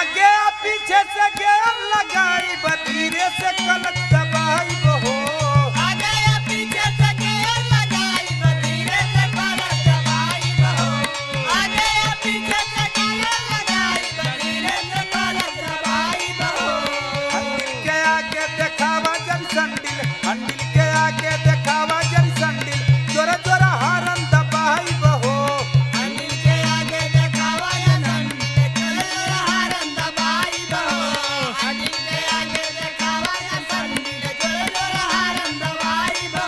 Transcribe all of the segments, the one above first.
आगे पीछे से गेर लगाई धीरे से कलच दबाई हो आगे या पीछे से गेर लगाई धीरे से कलच दबाई हो आगे या पीछे से गेर लगाई धीरे से कलच दबाई हो हंडिल के आगे देखावा जन संडिल हंडिल के आगे देखावा जन संडिल जोरा जोरा हारन दबाई हो हंडिल के आगे देखावा या संडिल जोरा हारन दबाई हो हंडिल के आगे देखावा या संडिल जोरा हारन दबाई हो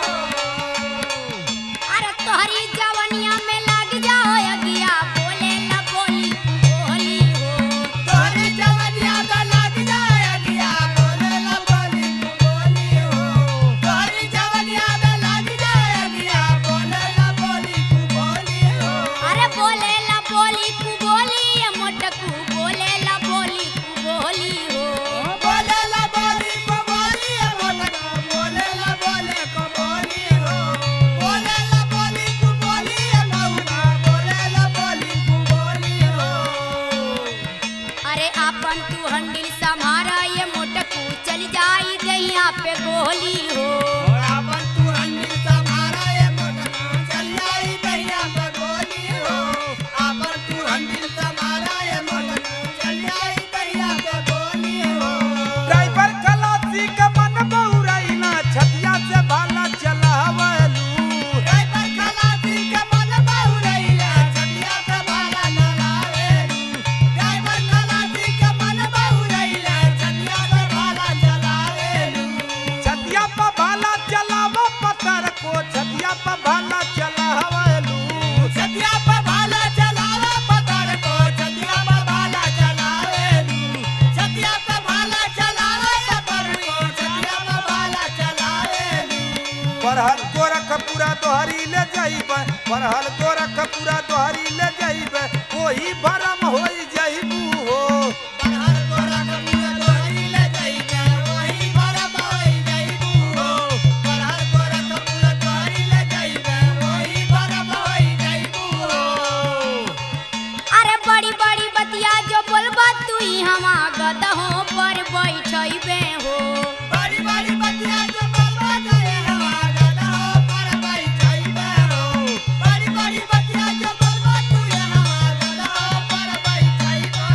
अरे तोहरी जवनिया में लग जाओ अगिया बोले ना बोली बोली हो तोरी जवनिया में लग जाए अगिया बोले ला बोली बोली हो तोरी जवनिया में लग जाए अगिया बोले ला बोली बोली हो अरे बोले ला बोली बोली ये मोटकू बोले ला बोली बोली हो बोले ला बोली बोली मोटका बोले ला बोले को बोली हो बोले ला बोली बोली मौना बोले ला बोली बोली हो अरे आपन तू हंडिल समारा ये मोटकू चल जाई दहिया पे गोली हो आपन तू हंडिल समारा ये मोटका चल जाई दहिया पे गोली हो आपन तू हंडिल समारा ये मोटका चल जाई दहिया पे गोली हो ड्राइवर खलासी का मन बहुराई ना छतिया से भाला चलावलू ड्राइवर खलासी के मन बहुरैया छतिया से भाला चलावेलू ड्राइवर खलासी के मन बहुरैया छतिया से भाला चलावेलू छतिया पर भाला चलावा पत्थर को छतिया पर भाला चलावलू छतिया पे भाला चलावे पत्थर को छतिया पे भाला चलावेलू छतिया पे भाला चलावे पत्थर को छतिया पे भाला चलावेलू परहल गोरखपुरा तोहरी ले जाइबे परहल गोरखपुरा तोहरी ले जाइबे वही भरम होई जाइबू हो बरहर गोरा कपूरा तोहरी ले जाइबे वही भरम होई जाइबू हो बरहर गोरा कपूरा तोहरी ले जाइबे वही भरम होई जाइबू हो अरे बड़ी बड़ी बतिया जो बोलबा तू ही हमा गदहों पर बैठइबे हो बड़ी बड़ी बतिया जो बोलबा गए हवा गदा पर बैठइबे हो बड़ी बड़ी बतिया जो बोलबा तू हवा गदा पर बैठइबे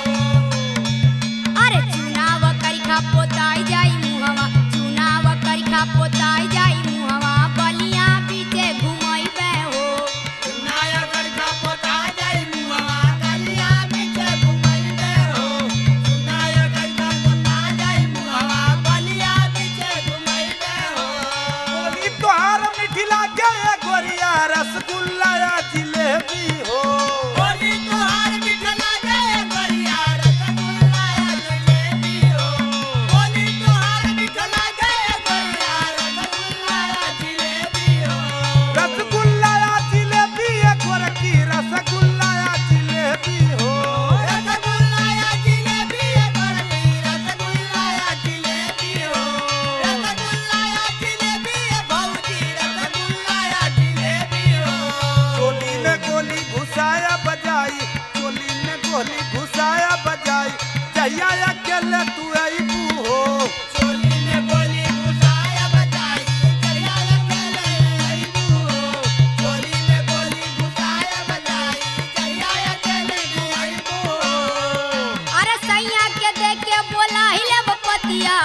हो अरे चुनाव करिखा पोताई जाई मुहवा चुनाव करिखा पोताई जाई मुहवा बलिया बीचे घुमइबे हो नायकर का पोता जाई मुआ गलिया बीच घुमइबे हो नायकर का पोता जाई मुआ गलिया बीच घुमइबे हो बोली तोहार मीठी लागे ए गोरिया रसगुल्ला या जिलेबी हो बोली तोहार मिठला गए गोरिया रसगुल्ला या जलेबी हो बोली तोहार मिठला गए गोरिया रसगुल्ला या जलेबी हो रसगुल्ला या जिलेबी ए गोरकी रसगुल्ला या जिलेबी हो रसगुल्ला या जलेबी है गोरकी रसगुल्ला या जलेबी हो रसगुल्ला या जलेबी है भौजी रसगुल्ला या जलेबी हो चोली में गोली घुसाया बजाई चोली में गोली घुसाया बजाई जहिया अकेले तू आईबू हो चोली में गोली घुसाया बजाई करिया अकेले आईबू हो चोली में गोली घुसाया बजाई करिया अकेले आईबू हो अरे सैया के देख के बोला हिले बपतिया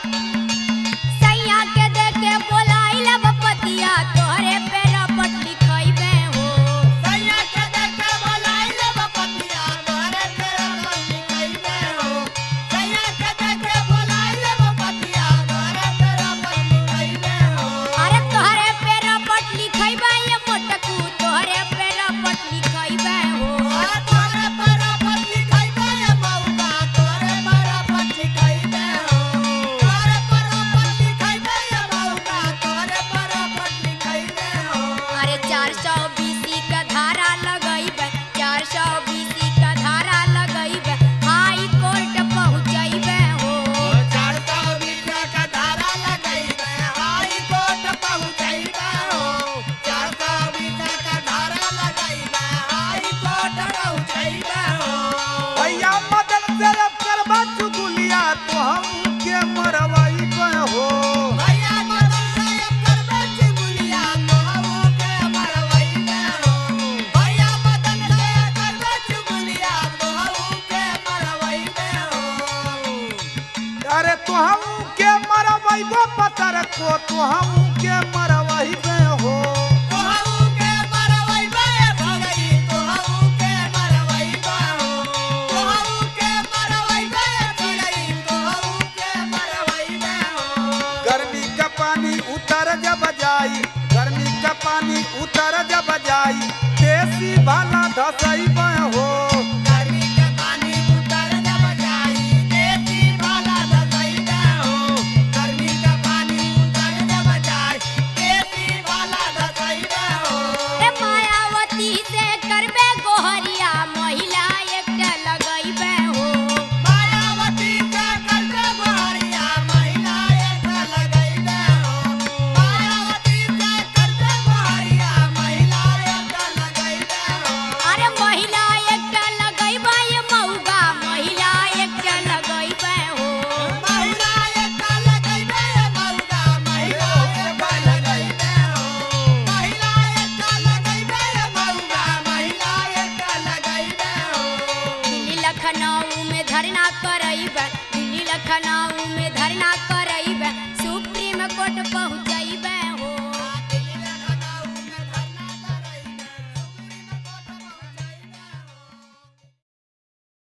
सैया के देख के बोला हिले बपतिया तोहरे पे रपट लिखइबे हो सैया के देखे बोलाई ले बपतिया तोरे तेरा मन निकइबे हो सैया के देखे बोलाई ले बपतिया तोरे तेरा मन निकइबे हो अरे तोहरे पे रपट लिखइबे ये मोटकू तोहरे पे रपट लिखइबे हो तोरे पर अपन लिखइबे ये मौका तोरे पर अपन लिखइबे हो तोरे पर अपन लिखइबे ये मौका तोरे पर अपन लिखइबे हो अरे 420 का धारा लगइबे 420 का धारा लगइबे हाई कोर्ट पहुंचइबे हो 420 का धारा लगइबे हाई कोर्ट पहुंचइबे हो 420 का धारा लगइबे को तुहू के मरवही में हो तोहू के मरवई बे भगई तोहू के मरवई बाहो तोहू के मरवई बे भगई तोहू के मरवई बाहो गर्मी का पानी उतर जब जाई गर्मी का पानी उतर जब जाई देसी भाला धसई में हो गर्मी के पानी उतर जब जाई देसी भाला धसई बाहो गर्मी के पानी उतर जब जाई देसी भाला धसई बाहो ए मायावती से करबे गोहरी